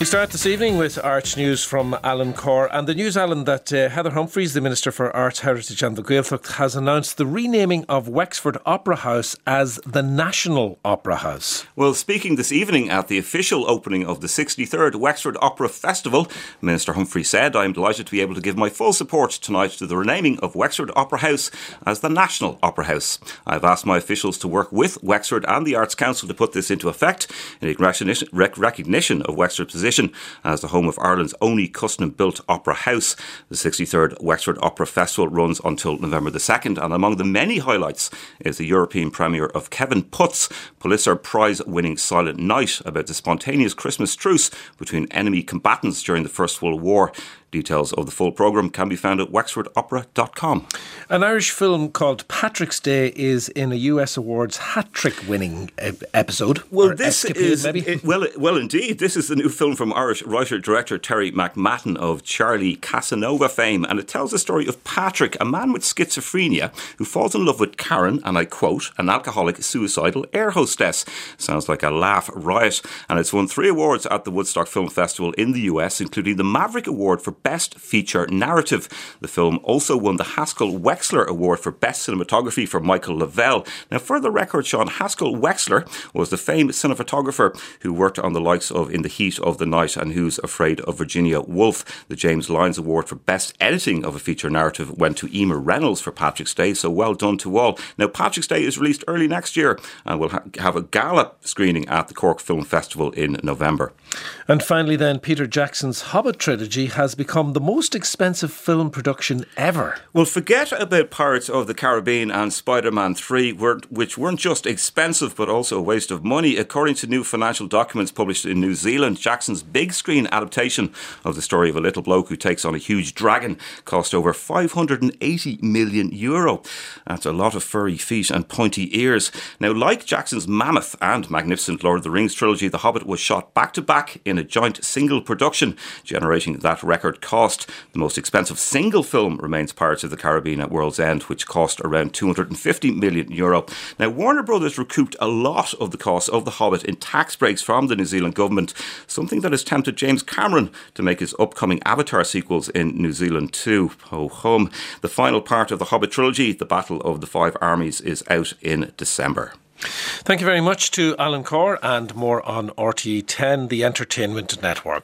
We start this evening with Arts News from Alan Corr. And the news, Alan, that Heather Humphreys, the Minister for Arts, Heritage and the Gaeltacht, has announced the renaming of Wexford Opera House as the National Opera House. Well, speaking this evening at the official opening of the 63rd Wexford Opera Festival, Minister Humphreys said, "I am delighted to be able to give my full support tonight to the renaming of Wexford Opera House as the National Opera House. I have asked my officials to work with Wexford and the Arts Council to put this into effect in recognition of Wexford's position as the home of Ireland's only custom-built opera house. The 63rd Wexford Opera Festival runs until November the 2nd, and among the many highlights is the European premiere of Kevin Putt's Pulitzer Prize-winning Silent Night about the spontaneous Christmas truce between enemy combatants during the First World War. Details of the full programme can be found at wexfordopera.com. An Irish film called Patrick's Day is in a US Awards hat-trick winning episode. Well, this is maybe. Well, indeed, this is the new film from Irish writer-director Terry McMahon of Charlie Casanova fame, and it tells the story of Patrick, a man with schizophrenia who falls in love with Karen, and I quote, an alcoholic, suicidal air hostess. Sounds like a laugh riot, and it's won 3 awards at the Woodstock Film Festival in the US, including the Maverick Award for Best Feature Narrative. The film also won the Haskell Wexler Award for Best Cinematography for Michael Lavelle. Now, for the record, Sean, Haskell Wexler was the famed cinematographer who worked on the likes of In the Heat of the Night and Who's Afraid of Virginia Woolf. The James Lyons Award for Best Editing of a Feature Narrative went to Emer Reynolds for Patrick's Day, so well done to all. Now, Patrick's Day is released early next year and will have a gala screening at the Cork Film Festival in November. And finally then, Peter Jackson's Hobbit trilogy has become the most expensive film production ever. Well, forget about Pirates of the Caribbean and Spider-Man 3, which weren't just expensive but also a waste of money. According to new financial documents published in New Zealand, Jackson's big screen adaptation of the story of a little bloke who takes on a huge dragon cost over €580 million. That's a lot of furry feet and pointy ears. Now, like Jackson's mammoth and magnificent Lord of the Rings trilogy, The Hobbit was shot back-to-back in a joint single production, generating that record cost. The most expensive single film remains Pirates of the Caribbean at World's End, which cost around €250 million. Now, Warner Brothers recouped a lot of the cost of The Hobbit in tax breaks from the New Zealand government, something that has tempted James Cameron to make his upcoming Avatar sequels in New Zealand too. Ho hum. The final part of the Hobbit trilogy, The Battle of the Five Armies, is out in December. Thank you very much to Alan Corr, and more on RTE 10, the Entertainment Network.